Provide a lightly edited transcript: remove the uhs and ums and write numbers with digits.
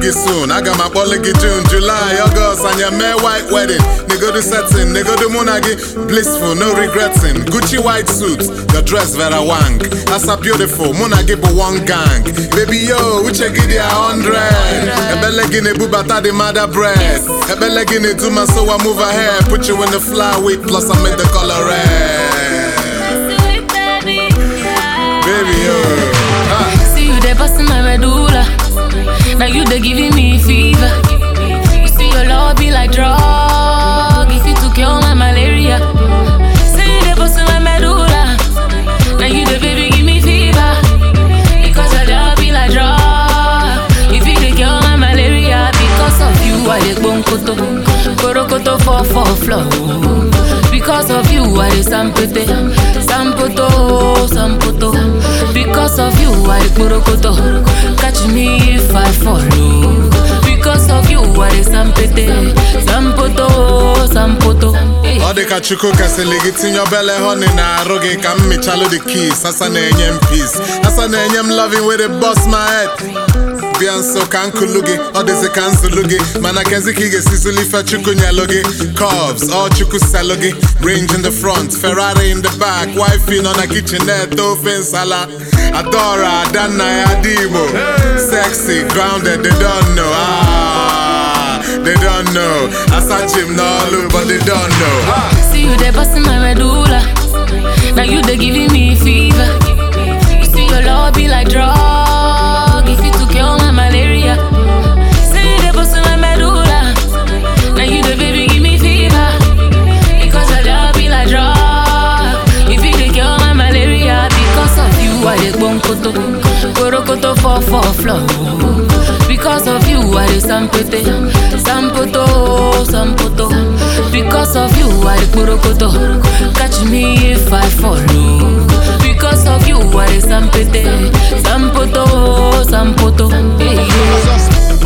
gi soon. Aga ma kpọlụ gi June, July, August, and your mere white wedding. Nigga do setting, nigga do monagi, blissful, no regretting. Gucci white suit, your dress vera wang. Asa beautiful, monagi but one gang. Baby yo, uche gi di 100. Ebele gi ne bubata di mother bread. Ebele gi ne do my so I move ahead. Put you in the flyweight, plus I made the color red. Baby yo, see you there busting my medulla. Now you they giving me fever. You see your love be like drug. If you to cure my malaria. See you there busting my medulla. Now you the baby give me fever. Because your love be like drug. If you to cure my malaria. Because of you I dey bonkoto, korokoto for flow. Because of you I dey sampote, sampoto. Because of you I dey korokoto, catch me if I follow. Because of you I dey sampoto. all the kachuko kaseligi in your belly honey na roge kam me chalo the keys. Asa na enyem peace, asa na enyem loving with it bust my head. Bianso kankulugi, all this a kansulugi. Mana kenzi kige sisuli fa chuku nyalogi. Cubs, all chuku salogi. Range in the front, Ferrari in the back. Wifey on a kitchenette, open sala. Adora, Dana, Adimo. Sexy, grounded, they don't know. They don't know. I saw him no, but they don't know. See you there busting my medulla. Now you they giving me fever. You see your love be like drug. If you to cure my malaria. See you there busting my medulla. Now you the baby give me fever. Because your love be like drug. If you to cure my malaria. Because of you I dey bonkoto, korokoto for flow. Because of you I dey sampote, sampoto. Because of you I dey korokoto, catch me if I follow. Because of you I dey sampote, sampoto. Hey.